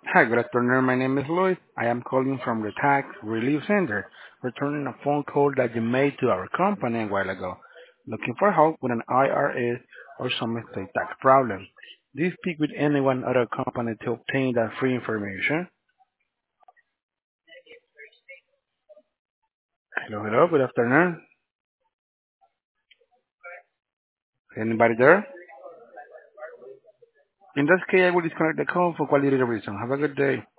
Hi, good afternoon. My name is Luis. I am calling from the Tax Relief Center, returning a phone call that you made to our company a while ago, looking for help with an IRS or some estate tax problem. Do you speak with anyone at our company to obtain that free information? Hello, hello, good afternoon. Anybody there? In this case, I will disconnect the call for quality reason. Have a good day.